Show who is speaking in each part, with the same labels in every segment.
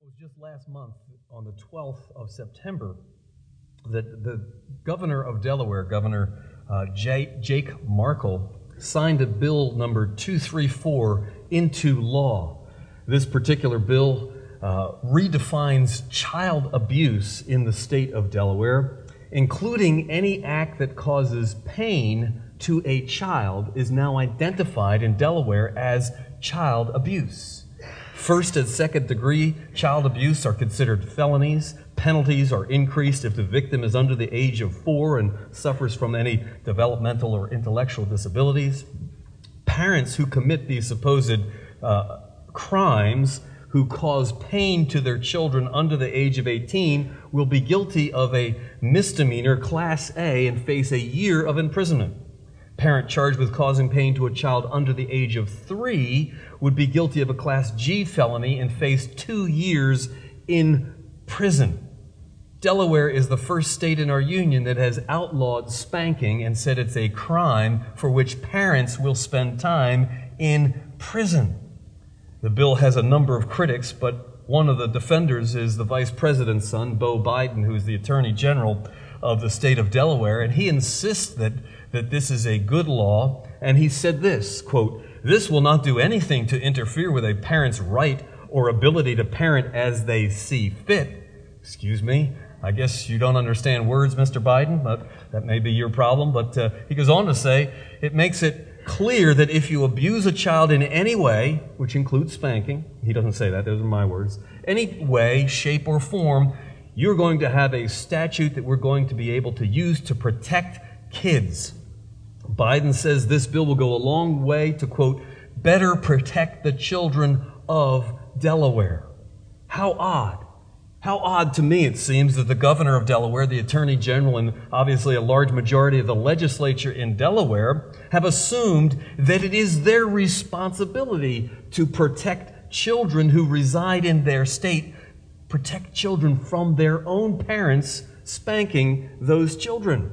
Speaker 1: was just last month, on the 12th of September, that the governor of Delaware, Governor Jake Markle, signed a bill number 234 into law. This particular bill redefines child abuse in the state of Delaware, including any act that causes pain to a child is now identified in Delaware as child abuse. First and second degree child abuse are considered felonies. Penalties are increased if the victim is under the age of 4 and suffers from any developmental or intellectual disabilities. Parents who commit these supposed crimes, who cause pain to their children under the age of 18, will be guilty of a misdemeanor, Class A, and face a year of imprisonment. Parent charged with causing pain to a child under the age of 3 would be guilty of a Class G felony and face 2 years in prison. Delaware is the first state in our union that has outlawed spanking and said it's a crime for which parents will spend time in prison. The bill has a number of critics, but one of the defenders is the Vice President's son, Beau Biden, who is the Attorney General of the state of Delaware, and he insists that this is a good law, and he said this, quote, "This will not do anything to interfere with a parent's right or ability to parent as they see fit." Excuse me, I guess you don't understand words, Mr. Biden, but that may be your problem. But he goes on to say, it makes it clear that if you abuse a child in any way, which includes spanking, he doesn't say that, those are my words, any way, shape, or form, you're going to have a statute that we're going to be able to use to protect kids. Biden says this bill will go a long way to, quote, better protect the children of Delaware. How odd. How odd to me it seems that the governor of Delaware, the Attorney General, and obviously a large majority of the legislature in Delaware have assumed that it is their responsibility to protect children who reside in their state, protect children from their own parents spanking those children.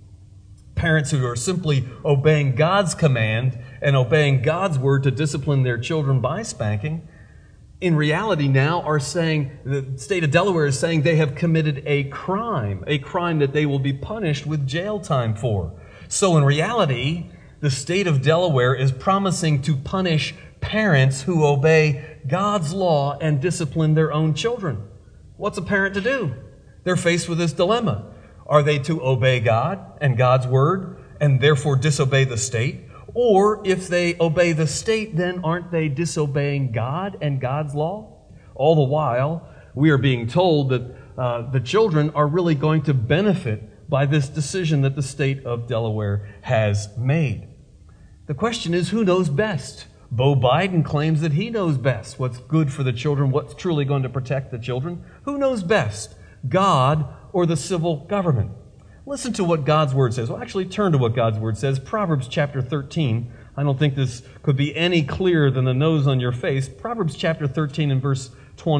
Speaker 1: Parents who are simply obeying God's command and obeying God's word to discipline their children by spanking, in reality now are saying, the state of Delaware is saying they have committed a crime that they will be punished with jail time for. So in reality, the state of Delaware is promising to punish parents who obey God's law and discipline their own children. What's a parent to do? They're faced with this dilemma. Are they to obey God and God's word and therefore disobey the state? Or if they obey the state, then aren't they disobeying God and God's law? All the while, we are being told that the children are really going to benefit by this decision that the state of Delaware has made. The question is, who knows best? Beau Biden claims that he knows best what's good for the children, what's truly going to protect the children. Who knows best, God or the civil government? Listen to what God's word says. Well, actually, turn to what God's word says. Proverbs chapter 13. I don't think this could be any clearer than the nose on your face. Proverbs chapter 13 and verse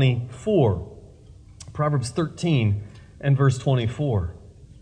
Speaker 1: 24. Proverbs 13 and verse 24.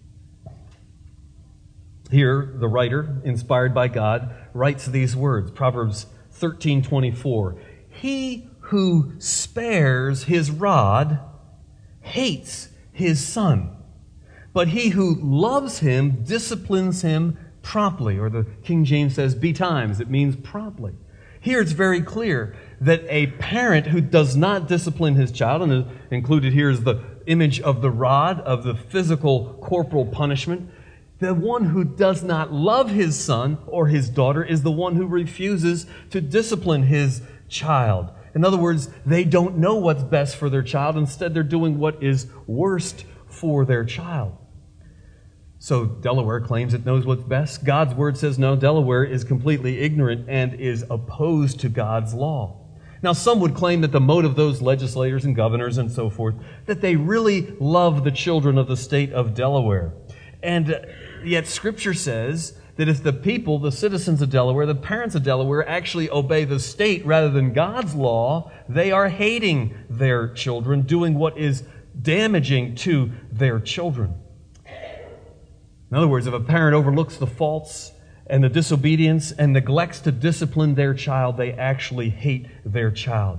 Speaker 1: Here, the writer, inspired by God, writes these words. Proverbs 13:24. He who spares his rod hates his son, but he who loves him disciplines him promptly. Or the King James says betimes. It means promptly. Here it's very clear that a parent who does not discipline his child, and included here is the image of the rod, of the physical corporal punishment, the one who does not love his son or his daughter is the one who refuses to discipline his child. In other words, they don't know what's best for their child. Instead, they're doing what is worst for their child. So Delaware claims it knows what's best. God's word says no, Delaware is completely ignorant and is opposed to God's law. Now, some would claim that the motive of those legislators and governors and so forth, that they really love the children of the state of Delaware. And yet Scripture says that if the people, the citizens of Delaware, the parents of Delaware, actually obey the state rather than God's law, they are hating their children, doing what is damaging to their children. In other words, if a parent overlooks the faults and the disobedience and neglects to discipline their child, they actually hate their child.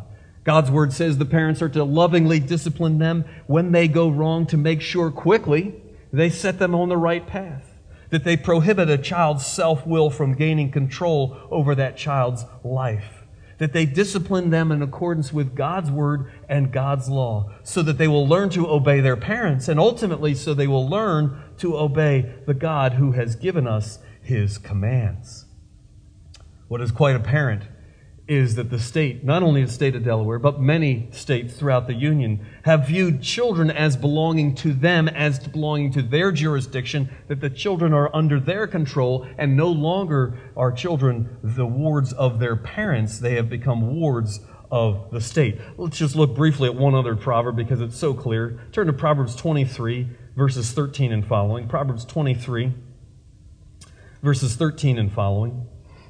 Speaker 1: God's Word says the parents are to lovingly discipline them when they go wrong, to make sure quickly they set them on the right path, that they prohibit a child's self-will from gaining control over that child's life, that they discipline them in accordance with God's Word and God's law, so that they will learn to obey their parents, and ultimately so they will learn to obey the God who has given us His commands. What is quite apparent is that the state, not only the state of Delaware, but many states throughout the Union, have viewed children as belonging to them, as belonging to their jurisdiction, that the children are under their control, and no longer are children the wards of their parents. They have become wards of the state. Let's just look briefly at one other proverb because it's so clear. Turn to Proverbs 23, verses 13 and following. Proverbs 23, verses 13 and following.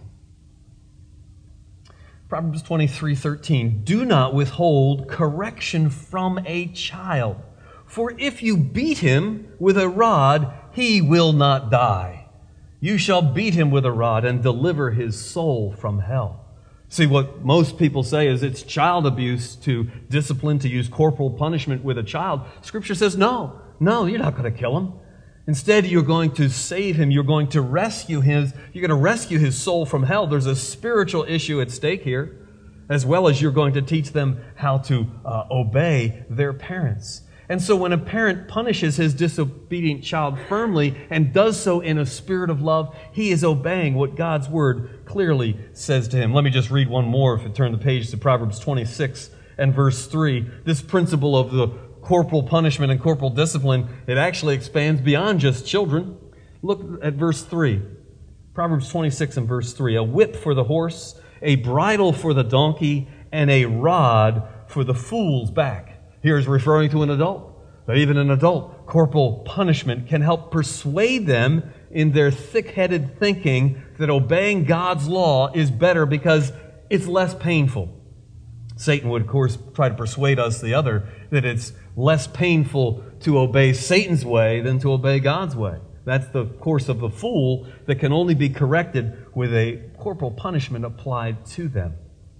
Speaker 1: Proverbs 23:13, do not withhold correction from a child, for if you beat him with a rod, he will not die. You shall beat him with a rod and deliver his soul from hell. See, what most people say is it's child abuse to discipline, to use corporal punishment with a child. Scripture says, no, you're not going to kill him. Instead, you're going to save him. You're going to rescue him. You're going to rescue his soul from hell. There's a spiritual issue at stake here, as well as you're going to teach them how to obey their parents. And so when a parent punishes his disobedient child firmly and does so in a spirit of love, he is obeying what God's Word clearly says to him. Let me just read one more if you turn the page to Proverbs 26 and verse 3. This principle of the corporal punishment and corporal discipline, it actually expands beyond just children. Look at verse 3. Proverbs 26 and verse 3. A whip for the horse, a bridle for the donkey, and a rod for the fool's back. Here is referring to an adult. But even an adult, corporal punishment can help persuade them in their thick-headed thinking that obeying God's law is better because it's less painful. Satan would, of course, try to persuade us that it's less painful to obey Satan's way than to obey God's way. That's the course of the fool that can only be corrected with a corporal punishment applied to them.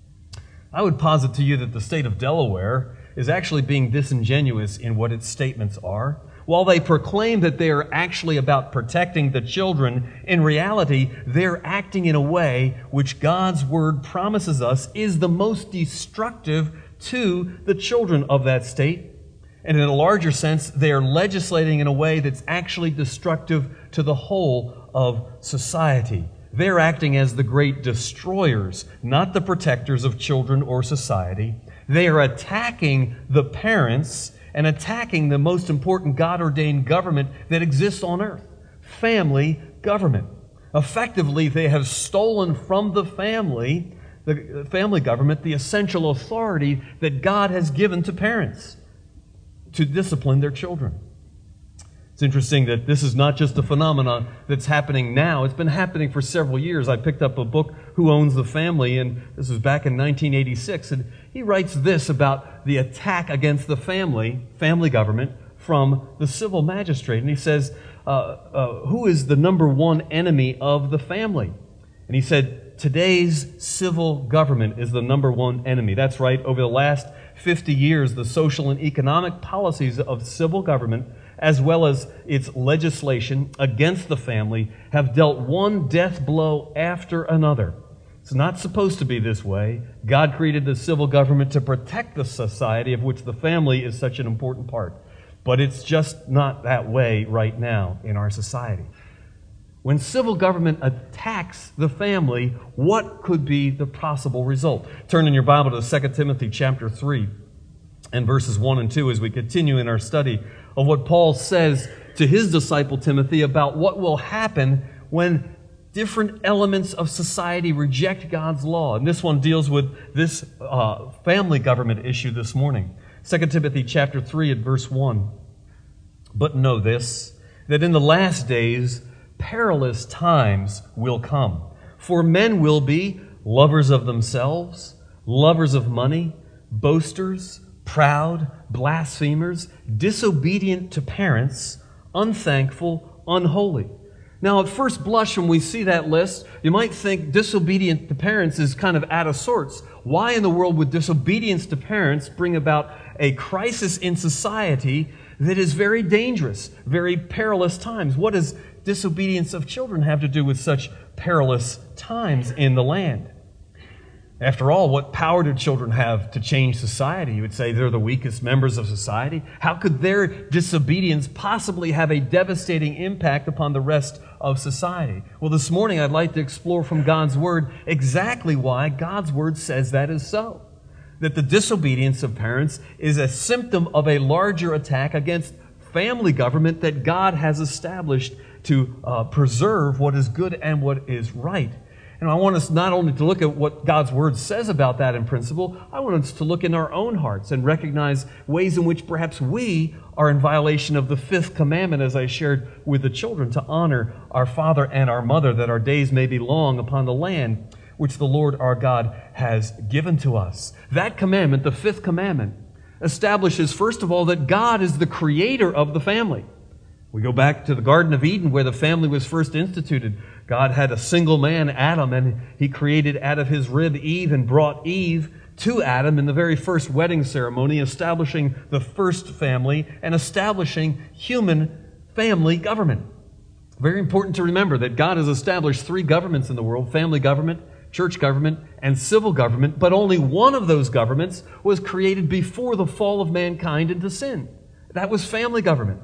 Speaker 1: I would posit to you that the state of Delaware is actually being disingenuous in what its statements are. While they proclaim that they are actually about protecting the children, in reality, they're acting in a way which God's Word promises us is the most destructive to the children of that state. And in a larger sense, they are legislating in a way that's actually destructive to the whole of society. They're acting as the great destroyers, not the protectors of children or society. They are attacking the parents and attacking the most important God-ordained government that exists on earth, family government. Effectively, they have stolen from the family government, the essential authority that God has given to parents to discipline their children. It's interesting that this is not just a phenomenon that's happening now. It's been happening for several years. I picked up a book, Who Owns the Family, and this was back in 1986, and he writes this about the attack against the family government, from the civil magistrate. And he says, who is the number one enemy of the family? And he said, today's civil government is the number one enemy. That's right. Over the last 50 years, the social and economic policies of civil government, as well as its legislation against the family, have dealt one death blow after another. It's not supposed to be this way. God created the civil government to protect the society of which the family is such an important part. But it's just not that way right now in our society. When civil government attacks the family, what could be the possible result? Turn in your Bible to 2 Timothy chapter 3 and verses 1 and 2 as we continue in our study of what Paul says to his disciple Timothy about what will happen when different elements of society reject God's law. And this one deals with this family government issue this morning. 2 Timothy chapter 3 and verse 1. But know this, that in the last days perilous times will come. For men will be lovers of themselves, lovers of money, boasters, proud, blasphemers, disobedient to parents, unthankful, unholy. Now, at first blush, when we see that list, you might think disobedience to parents is kind of out of sorts. Why in the world would disobedience to parents bring about a crisis in society that is very dangerous, very perilous times? What does disobedience of children have to do with such perilous times in the land? After all, what power do children have to change society? You would say they're the weakest members of society. How could their disobedience possibly have a devastating impact upon the rest of society? Well, this morning I'd like to explore from God's Word exactly why God's Word says that is so. That the disobedience of parents is a symptom of a larger attack against family government that God has established to preserve what is good and what is right. And I want us not only to look at what God's Word says about that in principle, I want us to look in our own hearts and recognize ways in which perhaps we are in violation of the fifth commandment, as I shared with the children, to honor our father and our mother, that our days may be long upon the land which the Lord our God has given to us. That commandment, the fifth commandment, establishes, first of all, that God is the creator of the family. We go back to the Garden of Eden where the family was first instituted. God had a single man, Adam, and He created out of his rib Eve and brought Eve to Adam in the very first wedding ceremony, establishing the first family and establishing human family government. Very important to remember that God has established three governments in the world: family government, church government, and civil government, but only one of those governments was created before the fall of mankind into sin. That was family government.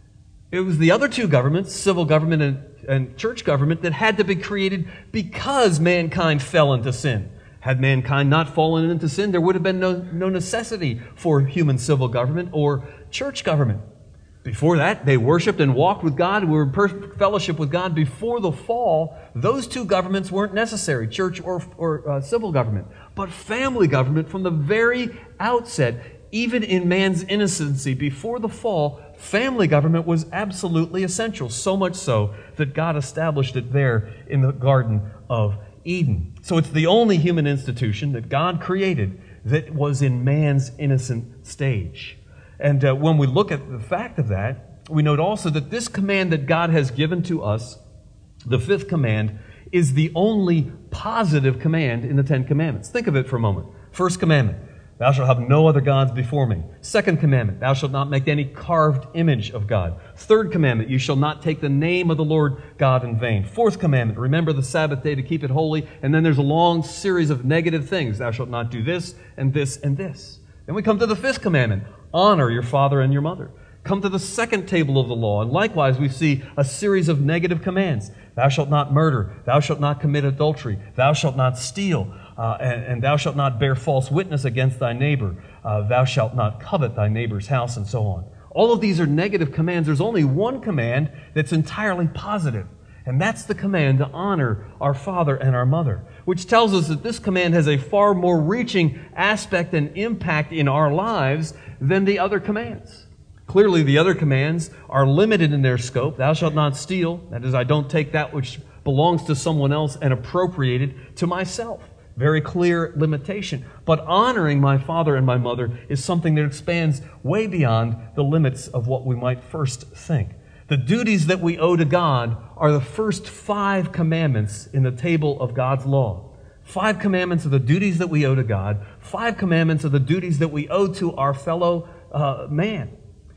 Speaker 1: It was the other two governments, civil government and church government, that had to be created because mankind fell into sin. Had mankind not fallen into sin, there would have been no necessity for human civil government or church government. Before that, they worshiped and walked with God. We were in perfect fellowship with God. Before the fall, those two governments weren't necessary, church or civil government. But family government, from the very outset, even in man's innocency, before the fall, family government was absolutely essential, so much so that God established it there in the Garden of Eden. So it's the only human institution that God created that was in man's innocent stage. And when we look at the fact of that, we note also that this command that God has given to us, the fifth command, is the only positive command in the Ten Commandments. Think of it for a moment. First commandment: thou shalt have no other gods before me. Second commandment: thou shalt not make any carved image of God. Third commandment: you shall not take the name of the Lord God in vain. Fourth commandment: remember the Sabbath day to keep it holy. And then there's a long series of negative things. Thou shalt not do this and this and this. Then we come to the fifth commandment: honor your father and your mother. Come to the second table of the law, and likewise we see a series of negative commands. Thou shalt not murder. Thou shalt not commit adultery. Thou shalt not steal. And thou shalt not bear false witness against thy neighbor. Thou shalt not covet thy neighbor's house, and so on. All of these are negative commands. There's only one command that's entirely positive, and that's the command to honor our father and our mother, which tells us that this command has a far more reaching aspect and impact in our lives than the other commands. Clearly, the other commands are limited in their scope. Thou shalt not steal. That is, I don't take that which belongs to someone else and appropriate it to myself. Very clear limitation. But honoring my father and my mother is something that expands way beyond the limits of what we might first think. The duties that we owe to God are the first 5 commandments in the table of God's law. 5 commandments of the duties that we owe to God. 5 commandments of the duties that we owe to our fellow man.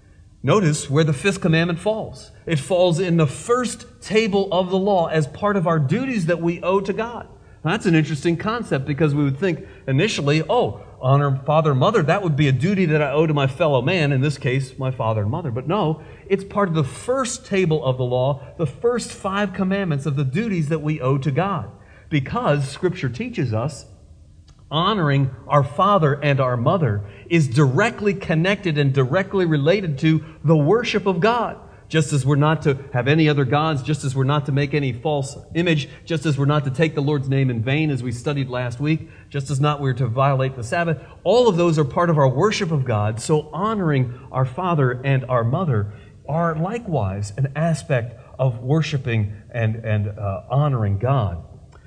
Speaker 1: Notice where the 5th commandment falls. It falls in the first table of the law as part of our duties that we owe to God. Now, that's an interesting concept, because we would think initially, honor father and mother, that would be a duty that I owe to my fellow man, in this case, my father and mother. But no, it's part of the first table of the law, the first 5 commandments of the duties that we owe to God. Because Scripture teaches us honoring our father and our mother is directly connected and directly related to the worship of God. Just as we're not to have any other gods, just as we're not to make any false image, just as we're not to take the Lord's name in vain, as we studied last week, just as not we're to violate the Sabbath, all of those are part of our worship of God. So honoring our father and our mother are likewise an aspect of worshiping and honoring God.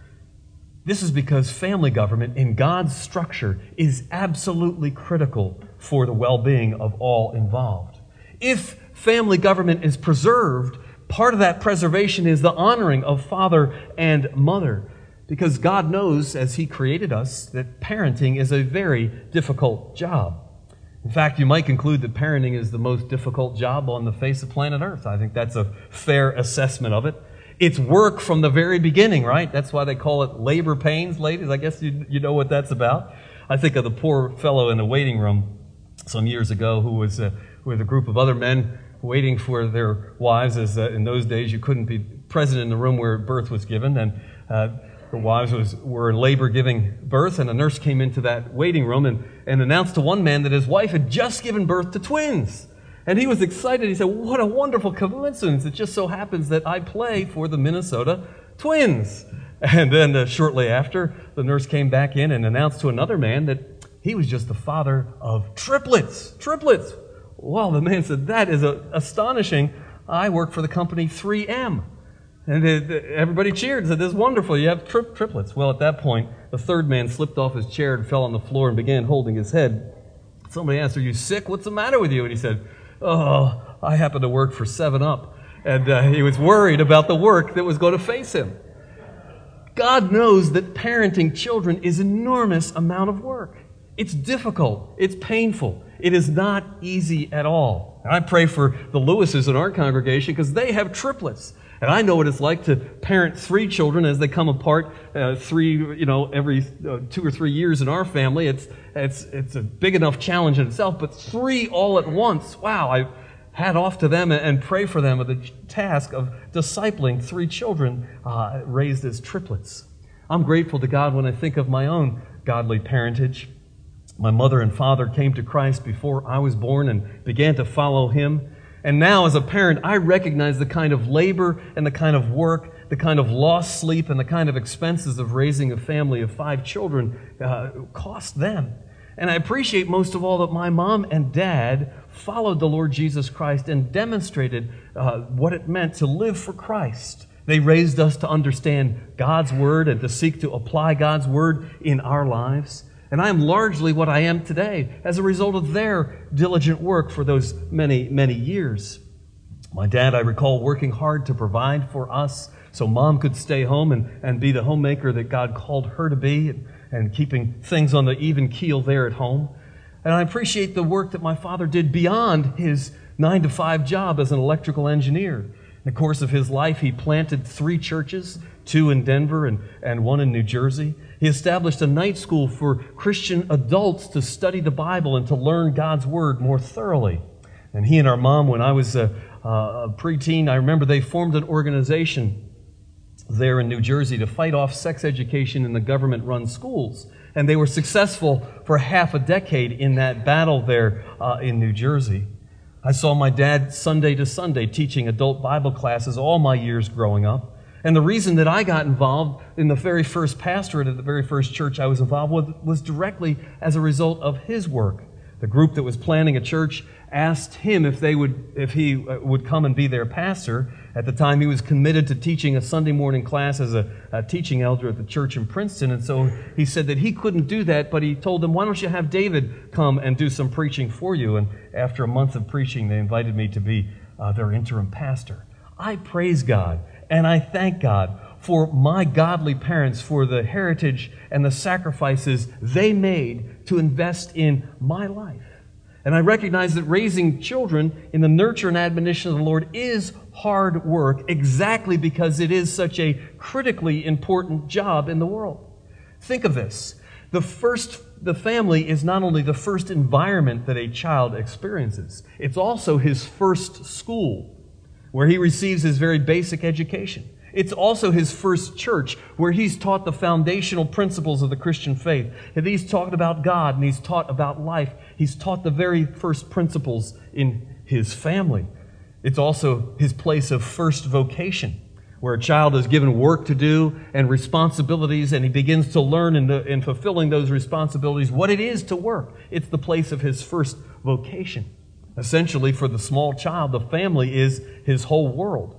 Speaker 1: This is because family government in God's structure is absolutely critical for the well-being of all involved. If family government is preserved, part of that preservation is the honoring of father and mother, because God knows, as He created us, that parenting is a very difficult job. In fact, you might conclude that parenting is the most difficult job on the face of planet Earth. I think that's a fair assessment of it. It's work from the very beginning, right? That's why they call it labor pains, ladies. I guess you know what that's about. I think of the poor fellow in the waiting room some years ago who was with a group of other men waiting for their wives, as in those days you couldn't be present in the room where birth was given, and the wives were in labor giving birth, and a nurse came into that waiting room and announced to one man that his wife had just given birth to twins. And he was excited. He said, "What a wonderful coincidence. It just so happens that I play for the Minnesota Twins." And then shortly after, the nurse came back in and announced to another man that he was just the father of triplets. Triplets. Well, the man said, "That is astonishing. I work for the company 3M. And everybody cheered and said, "This is wonderful. You have triplets." Well, at that point, the third man slipped off his chair and fell on the floor and began holding his head. Somebody asked, "Are you sick? What's the matter with you?" And he said, "Oh, I happen to work for 7-Up." And he was worried about the work that was going to face him. God knows that parenting children is an enormous amount of work. It's difficult. It's painful. It is not easy at all. And I pray for the Lewises in our congregation because they have triplets. And I know what it's like to parent 3 children as they come apart, every 2 or 3 years in our family. It's a big enough challenge in itself, but 3 all at once, wow, I hat off to them and pray for them with the task of discipling 3 children raised as triplets. I'm grateful to God when I think of my own godly parentage. My mother and father came to Christ before I was born and began to follow Him. And now, as a parent, I recognize the kind of labor and the kind of work, the kind of lost sleep and the kind of expenses of raising a family of 5 children cost them. And I appreciate most of all that my mom and dad followed the Lord Jesus Christ and demonstrated what it meant to live for Christ. They raised us to understand God's Word and to seek to apply God's Word in our lives. And I am largely what I am today as a result of their diligent work for those many, many years. My dad, I recall, working hard to provide for us so Mom could stay home and be the homemaker that God called her to be, and keeping things on the even keel there at home. And I appreciate the work that my father did beyond his 9-to-5 job as an electrical engineer. In the course of his life, he planted 3 churches, 2 in Denver and 1 in New Jersey. He established a night school for Christian adults to study the Bible and to learn God's Word more thoroughly. And he and our mom, when I was a preteen, I remember they formed an organization there in New Jersey to fight off sex education in the government-run schools. And they were successful for half a decade in that battle there in New Jersey. I saw my dad Sunday to Sunday teaching adult Bible classes all my years growing up. And the reason that I got involved in the very first pastorate at the very first church I was involved with was directly as a result of his work. The group that was planning a church asked him if he would come and be their pastor. At the time, he was committed to teaching a Sunday morning class as a teaching elder at the church in Princeton. And so he said that he couldn't do that, but he told them, "Why don't you have David come and do some preaching for you?" And after a month of preaching, they invited me to be their interim pastor. I praise God and I thank God for my godly parents, for the heritage and the sacrifices they made to invest in my life. And I recognize that raising children in the nurture and admonition of the Lord is hard work, exactly because it is such a critically important job in the world. Think of this. The family is not only the first environment that a child experiences, it's also his first school, where he receives his very basic education. It's also his first church, where he's taught the foundational principles of the Christian faith. And he's taught about God, and he's taught about life. He's taught the very first principles in his family. It's also his place of first vocation, where a child is given work to do and responsibilities, and he begins to learn in fulfilling those responsibilities what it is to work. It's the place of his first vocation. Essentially, for the small child, the family is his whole world.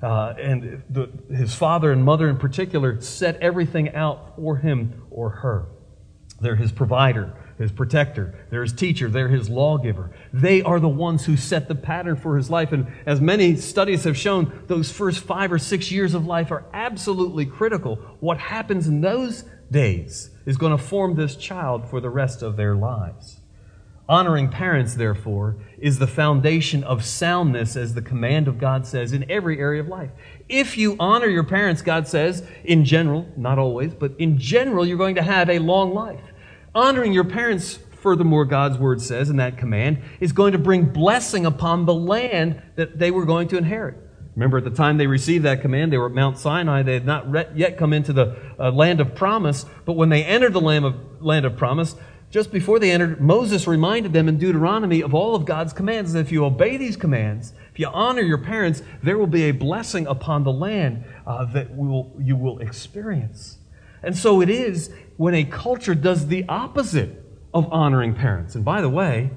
Speaker 1: His father and mother in particular set everything out for him or her. They're his provider. his protector, they're his teacher, they're his lawgiver. They are the ones who set the pattern for his life. And as many studies have shown, those first 5 or 6 years of life are absolutely critical. What happens in those days is going to form this child for the rest of their lives. Honoring parents, therefore, is the foundation of soundness, as the command of God says, in every area of life. If you honor your parents, God says, in general, not always, but in general, you're going to have a long life. Honoring your parents, furthermore, God's word says in that command, is going to bring blessing upon the land that they were going to inherit. Remember, at the time they received that command, they were at Mount Sinai. They had not yet come into the land of promise, but when they entered the land of promise, just before they entered, Moses reminded them in Deuteronomy of all of God's commands. That if you obey these commands, if you honor your parents, there will be a blessing upon the land that you will experience. And so it is when a culture does the opposite of honoring parents. And by the way,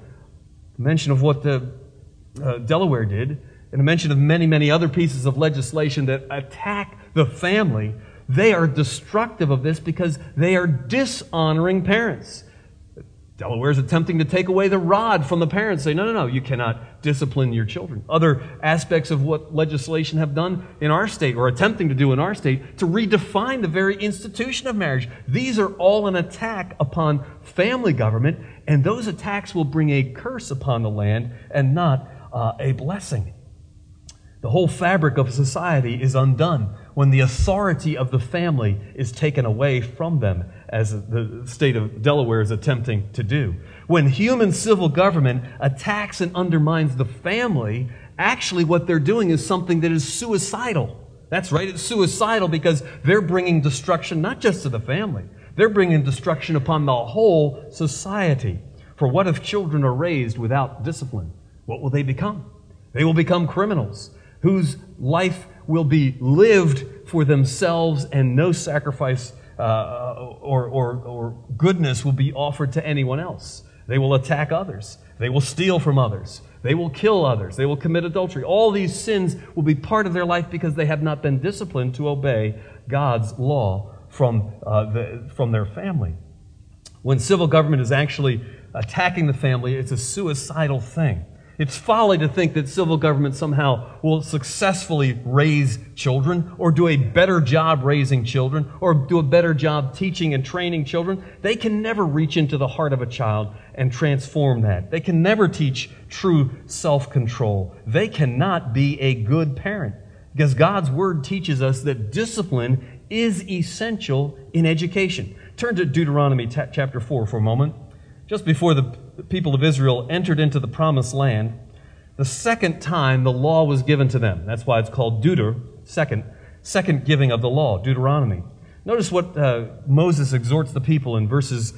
Speaker 1: a mention of what Delaware did, and a mention of many, many other pieces of legislation that attack the family, they are destructive of this because they are dishonoring parents. Delaware is attempting to take away the rod from the parents. Say, no, you cannot discipline your children. Other aspects of what legislation have done in our state, or attempting to do in our state, to redefine the very institution of marriage. These are all an attack upon family government, and those attacks will bring a curse upon the land and not a blessing. The whole fabric of society is undone when the authority of the family is taken away from them, as the state of Delaware is attempting to do. When human civil government attacks and undermines the family, actually what they're doing is something that is suicidal. That's right, it's suicidal because they're bringing destruction not just to the family, they're bringing destruction upon the whole society. For what if children are raised without discipline? What will they become? They will become criminals whose life will be lived for themselves, and no sacrifice or goodness will be offered to anyone else. They will attack others. They will steal from others. They will kill others. They will commit adultery. All these sins will be part of their life because they have not been disciplined to obey God's law from their family. When civil government is actually attacking the family, it's a suicidal thing. It's folly to think that civil government somehow will successfully raise children, or do a better job raising children, or do a better job teaching and training children. They can never reach into the heart of a child and transform that. They can never teach true self-control. They cannot be a good parent, because God's Word teaches us that discipline is essential in education. Turn to Deuteronomy chapter 4 for a moment. Just before the people of Israel entered into the promised land, the second time the law was given to them. That's why it's called second giving of the law, Deuteronomy. Notice what Moses exhorts the people in verses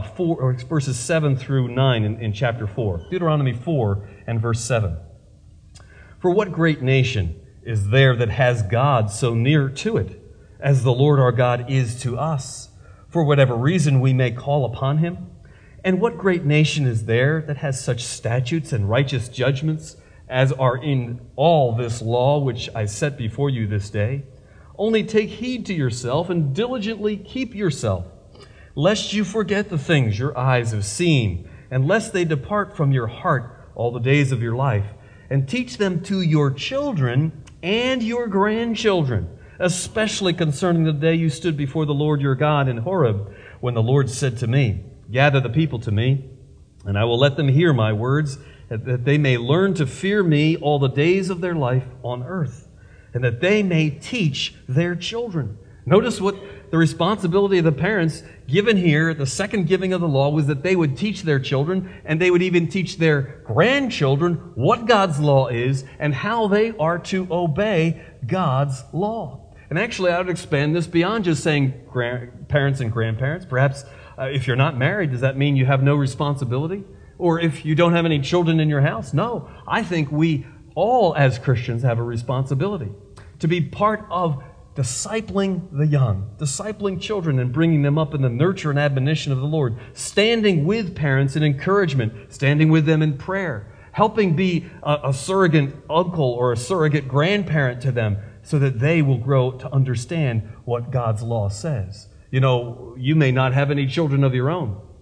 Speaker 1: 7 through 9 in chapter 4. Deuteronomy 4 and verse 7. For what great nation is there that has God so near to it, as the Lord our God is to us, for whatever reason we may call upon him? And what great nation is there that has such statutes and righteous judgments as are in all this law which I set before you this day? Only take heed to yourself and diligently keep yourself, lest you forget the things your eyes have seen, and lest they depart from your heart all the days of your life, and teach them to your children and your grandchildren, especially concerning the day you stood before the Lord your God in Horeb, when the Lord said to me, Gather the people to me, and I will let them hear my words, that they may learn to fear me all the days of their life on earth, and that they may teach their children. Notice what the responsibility of the parents given here at the second giving of the law was, that they would teach their children, and they would even teach their grandchildren what God's law is and how they are to obey God's law. And actually, I would expand this beyond just saying parents and grandparents. Perhaps if you're not married, does that mean you have no responsibility? Or if you don't have any children in your house? No. I think we all as Christians have a responsibility to be part of discipling the young, discipling children and bringing them up in the nurture and admonition of the Lord, standing with parents in encouragement, standing with them in prayer, helping be a surrogate uncle or a surrogate grandparent to them so that they will grow to understand what God's law says. You know, you may not have any children of your own,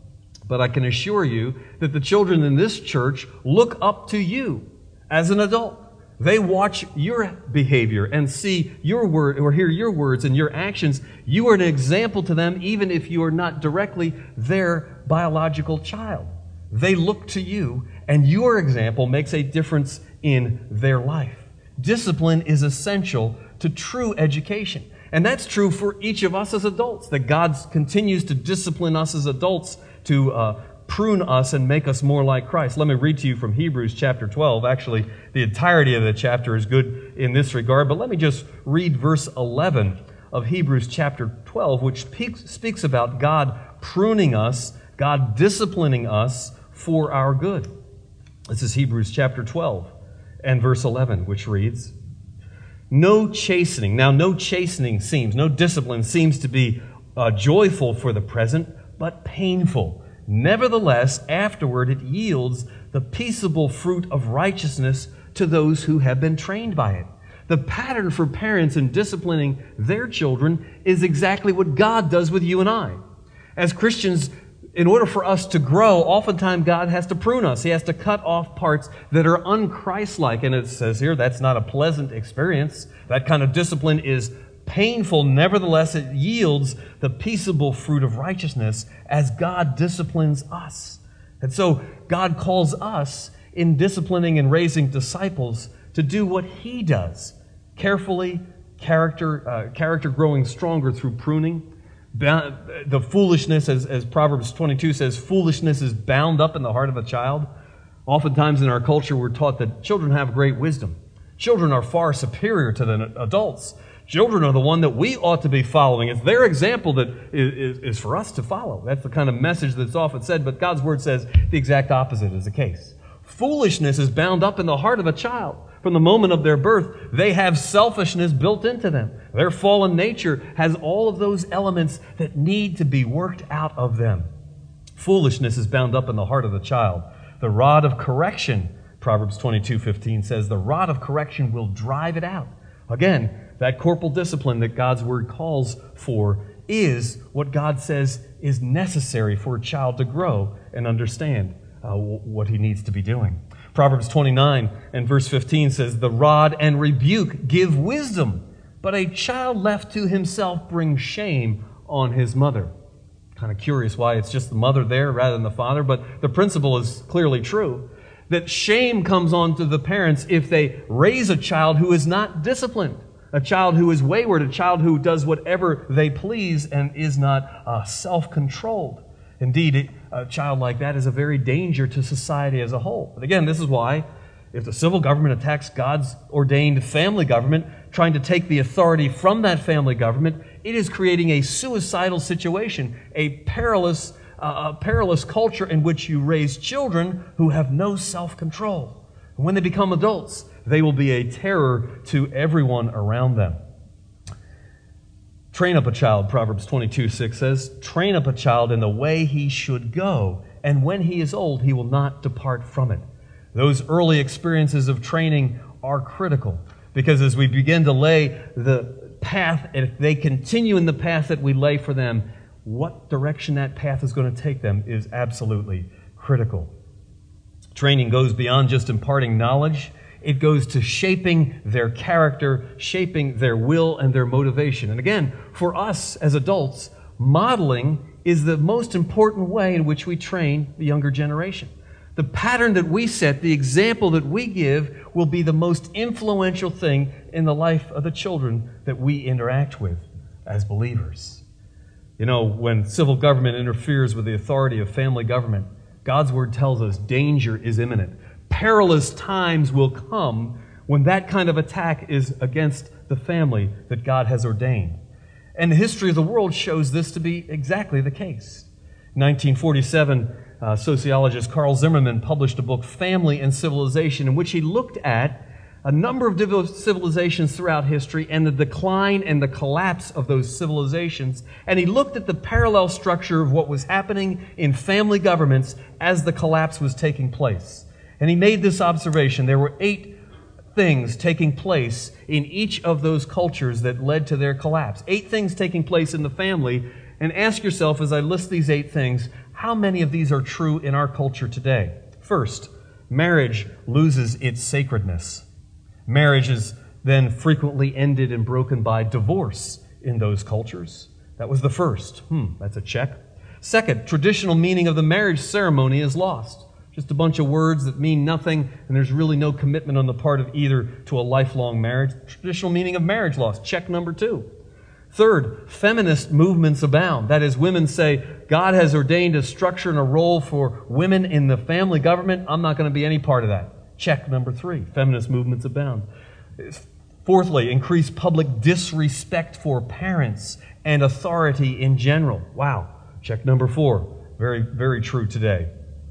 Speaker 1: But I can assure you that the children in this church look up to you as an adult. They watch your behavior and see your word or hear your words and your actions. You are an example to them, even if you are not directly their biological child. They look to you, and your example makes a difference in their life. Discipline is essential to true education. And that's true for each of us as adults, that God continues to discipline us as adults to prune us and make us more like Christ. Let me read to you from Hebrews chapter 12. Actually, the entirety of the chapter is good in this regard, but let me just read verse 11 of Hebrews chapter 12, which speaks about God pruning us, God disciplining us for our good. This is Hebrews chapter 12 and verse 11, which reads, no discipline seems to be joyful for the present, but painful. Nevertheless, afterward it yields the peaceable fruit of righteousness to those who have been trained by it. The pattern for parents in disciplining their children is exactly what God does with you and I. As Christians, in order for us to grow, oftentimes God has to prune us. He has to cut off parts that are un-Christ-like. And it says here, that's not a pleasant experience. That kind of discipline is painful. Nevertheless, it yields the peaceable fruit of righteousness as God disciplines us. And so God calls us in disciplining and raising disciples to do what He does. Carefully, character growing stronger through pruning. The foolishness, as Proverbs 22 says, foolishness is bound up in the heart of a child. Oftentimes in our culture, we're taught that children have great wisdom. Children are far superior to the adults. Children are the one that we ought to be following. It's their example that is for us to follow. That's the kind of message that's often said, but God's Word says the exact opposite is the case. Foolishness is bound up in the heart of a child. From the moment of their birth, they have selfishness built into them. Their fallen nature has all of those elements that need to be worked out of them. Foolishness is bound up in the heart of the child. The rod of correction, Proverbs 22:15 says, the rod of correction will drive it out. Again, that corporal discipline that God's Word calls for is what God says is necessary for a child to grow and understand what he needs to be doing. Proverbs 29 and verse 15 says, the rod and rebuke give wisdom, but a child left to himself brings shame on his mother. Kind of curious why it's just the mother there rather than the father, but the principle is clearly true. That shame comes on to the parents if they raise a child who is not disciplined, a child who is wayward, a child who does whatever they please and is not self-controlled. Indeed, a child like that is a very danger to society as a whole. But again, this is why if the civil government attacks God's ordained family government, trying to take the authority from that family government, it is creating a suicidal situation, a perilous culture in which you raise children who have no self-control. And when they become adults, they will be a terror to everyone around them. Train up a child, Proverbs 22:6 says, train up a child in the way he should go, and when he is old, he will not depart from it. Those early experiences of training are critical, because as we begin to lay the path, and if they continue in the path that we lay for them, what direction that path is going to take them is absolutely critical. Training goes beyond just imparting knowledge. It goes to shaping their character, shaping their will and their motivation. And again, for us as adults, modeling is the most important way in which we train the younger generation. The pattern that we set, the example that we give, will be the most influential thing in the life of the children that we interact with as believers. You know, when civil government interferes with the authority of family government, God's Word tells us danger is imminent. Perilous times will come when that kind of attack is against the family that God has ordained. And the history of the world shows this to be exactly the case. In 1947, sociologist Carl Zimmerman published a book, Family and Civilization, in which he looked at a number of civilizations throughout history and the decline and the collapse of those civilizations. And he looked at the parallel structure of what was happening in family governments as the collapse was taking place. And he made this observation. There were 8 things taking place in each of those cultures that led to their collapse. 8 things taking place in the family. And ask yourself, as I list these 8 things, How many of these are true in our culture today? First, marriage loses its sacredness. Marriage is then frequently ended and broken by divorce in those cultures. That was the first. That's a check. Second, traditional meaning of the marriage ceremony is lost. Just a bunch of words that mean nothing, and there's really no commitment on the part of either to a lifelong marriage. Traditional meaning of marriage lost. Check number 2. Third, feminist movements abound. That is, women say, God has ordained a structure and a role for women in the family government. I'm not going to be any part of that. Check number 3. Feminist movements abound. Fourthly, increased public disrespect for parents and authority in general. Wow. Check number 4. Very, very true today.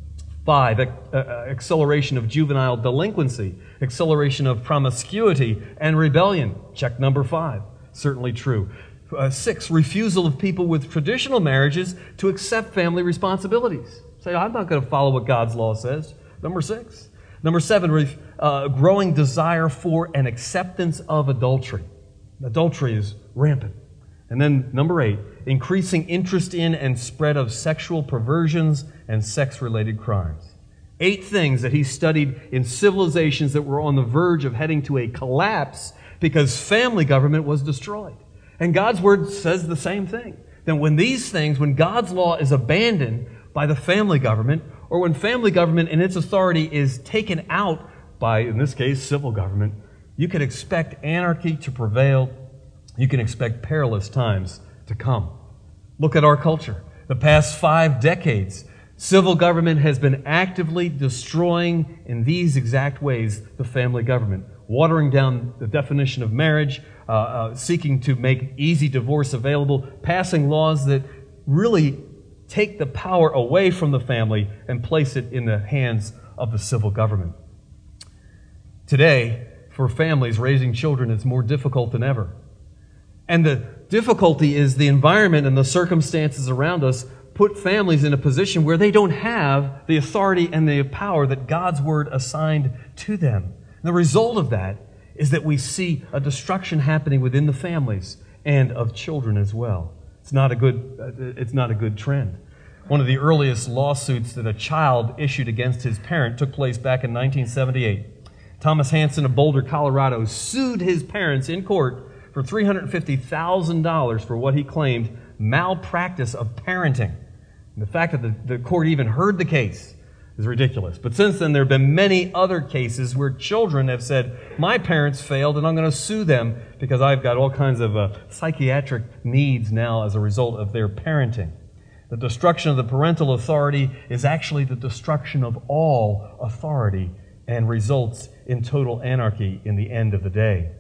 Speaker 1: 5, acceleration of juvenile delinquency, acceleration of promiscuity and rebellion. Check number 5. Certainly true. 6, refusal of people with traditional marriages to accept family responsibilities. Say, I'm not going to follow what God's law says. Number 6. Number 7, growing desire for and acceptance of adultery. Adultery is rampant. And then number 8, increasing interest in and spread of sexual perversions and sex-related crimes. 8 things that he studied in civilizations that were on the verge of heading to a collapse because family government was destroyed. And God's Word says the same thing. That when these things, when God's law is abandoned by the family government, or when family government and its authority is taken out by, in this case, civil government, you can expect anarchy to prevail. You can expect perilous times to come. Look at our culture. The past 5 decades, civil government has been actively destroying, in these exact ways, the family government, watering down the definition of marriage, seeking to make easy divorce available, passing laws that really take the power away from the family and place it in the hands of the civil government. Today, for families, raising children is more difficult than ever. And the difficulty is the environment and the circumstances around us put families in a position where they don't have the authority and the power that God's Word assigned to them. And the result of that is that we see a destruction happening within the families and of children as well. It's not a good trend. One of the earliest lawsuits that a child issued against his parent took place back in 1978. Thomas Hansen of Boulder, Colorado, sued his parents in court for $350,000 for what he claimed malpractice of parenting. And the fact that the court even heard the case is ridiculous. But since then, there have been many other cases where children have said, my parents failed and I'm going to sue them because I've got all kinds of psychiatric needs now as a result of their parenting. The destruction of the parental authority is actually the destruction of all authority and results in total anarchy in the end of the day.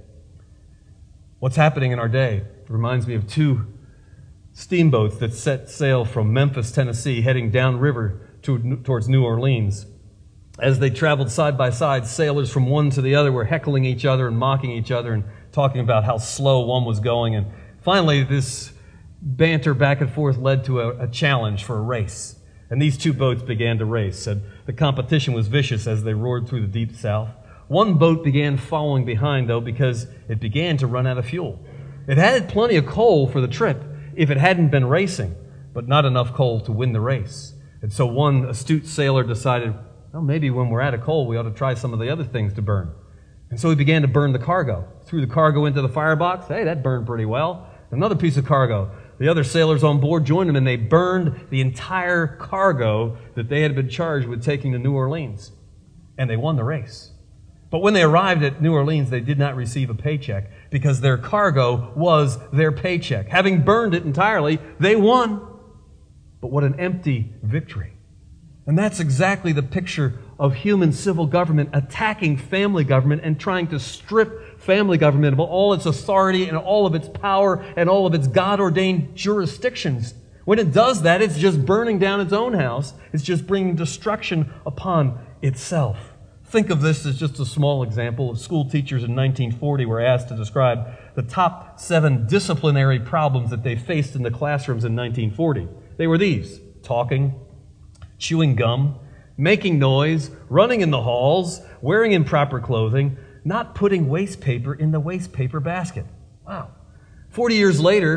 Speaker 1: What's happening in our day reminds me of 2 steamboats that set sail from Memphis, Tennessee, heading downriver towards New Orleans. As they traveled side by side, sailors from one to the other were heckling each other and mocking each other and talking about how slow one was going. And finally, this banter back and forth led to a challenge for a race. And these 2 boats began to race. And the competition was vicious as they roared through the deep south. One boat began following behind, though, because it began to run out of fuel. It had plenty of coal for the trip if it hadn't been racing, but not enough coal to win the race. And so one astute sailor decided, well, maybe when we're out of coal, we ought to try some of the other things to burn. And so he began to burn the cargo. Threw the cargo into the firebox. Hey, that burned pretty well. Another piece of cargo. The other sailors on board joined him, and they burned the entire cargo that they had been charged with taking to New Orleans. And they won the race. But when they arrived at New Orleans, they did not receive a paycheck because their cargo was their paycheck. Having burned it entirely, they won. But what an empty victory. And that's exactly the picture of human civil government attacking family government and trying to strip family government of all its authority and all of its power and all of its God-ordained jurisdictions. When it does that, it's just burning down its own house. It's just bringing destruction upon itself. Think of this as just a small example. School teachers in 1940 were asked to describe the top 7 disciplinary problems that they faced in the classrooms in 1940. They were these: talking, chewing gum, making noise, running in the halls, wearing improper clothing, not putting waste paper in the waste paper basket. Wow. 40 years later,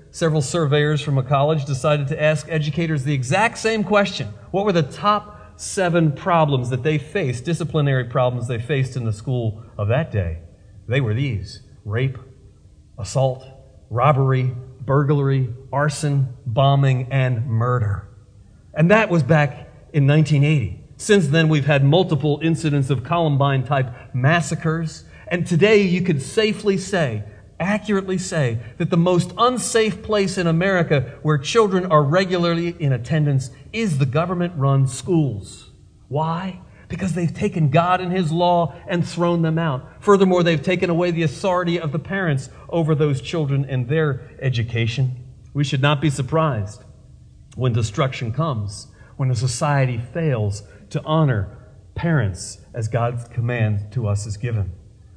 Speaker 1: several surveyors from a college decided to ask educators the exact same question. What were the top 7 problems that they faced, disciplinary problems they faced in the school of that day? They were these: rape, assault, robbery, burglary, arson, bombing, and murder. And that was back in 1980. Since then, we've had multiple incidents of Columbine-type massacres. And today, you could safely say, accurately say, that the most unsafe place in America where children are regularly in attendance is the government-run schools. Why? Because they've taken God and His law and thrown them out. Furthermore, they've taken away the authority of the parents over those children and their education. We should not be surprised when destruction comes, when a society fails to honor parents as God's command to us is given.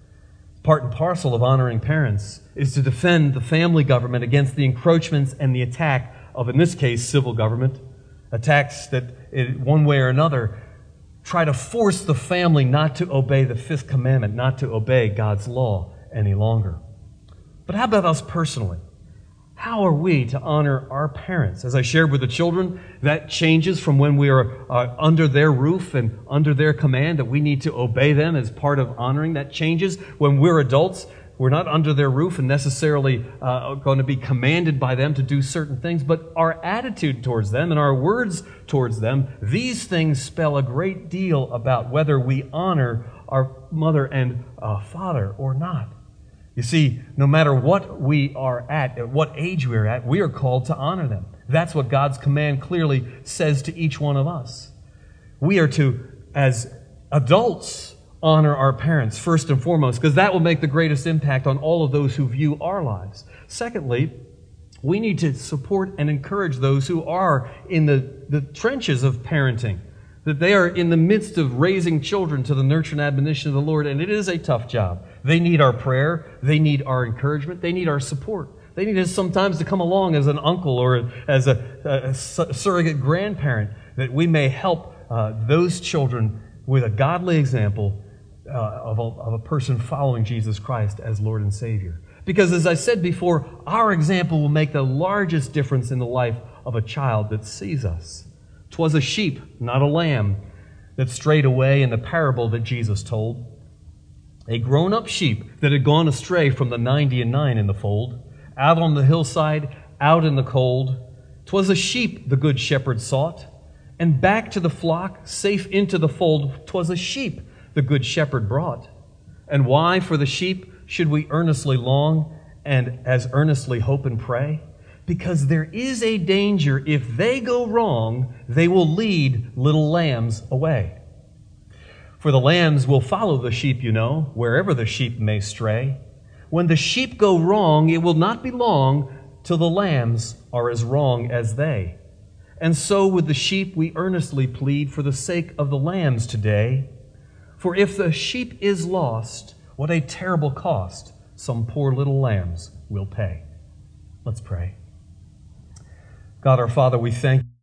Speaker 1: Part and parcel of honoring parents is to defend the family government against the encroachments and the attack of, in this case, civil government. Attacks that, in one way or another, try to force the family not to obey the 5th commandment, not to obey God's law any longer. But how about us personally? How are we to honor our parents? As I shared with the children, that changes from when we are under their roof and under their command, that we need to obey them as part of honoring. That changes when we're adults. We're not under their roof and necessarily going to be commanded by them to do certain things, but our attitude towards them and our words towards them, these things spell a great deal about whether we honor our mother and father or not. You see, no matter what we are at what age we're at, we are called to honor them. That's what God's command clearly says to each one of us. We are to, as adults, honor our parents first and foremost, because that will make the greatest impact on all of those who view our lives. Secondly, we need to support and encourage those who are in the trenches of parenting, that they are in the midst of raising children to the nurture and admonition of the Lord, and it is a tough job. They need our prayer. They need our encouragement. They need our support. They need us sometimes to come along as an uncle or as a surrogate grandparent, that we may help those children with a godly example of a person following Jesus Christ as Lord and Savior. Because as I said before, our example will make the largest difference in the life of a child that sees us. 'Twas a sheep, not a lamb, that strayed away in the parable that Jesus told. A grown-up sheep that had gone astray from the 99 in the fold, out on the hillside, out in the cold. 'Twas a sheep the good shepherd sought, and back to the flock, safe into the fold, 'twas a sheep the good shepherd brought. And why for the sheep should we earnestly long and as earnestly hope and pray? Because there is a danger if they go wrong, they will lead little lambs away. For the lambs will follow the sheep, you know, wherever the sheep may stray. When the sheep go wrong, it will not be long till the lambs are as wrong as they. And so with the sheep we earnestly plead for the sake of the lambs today. For if the sheep is lost, what a terrible cost some poor little lambs will pay. Let's pray. God our Father, we thank you.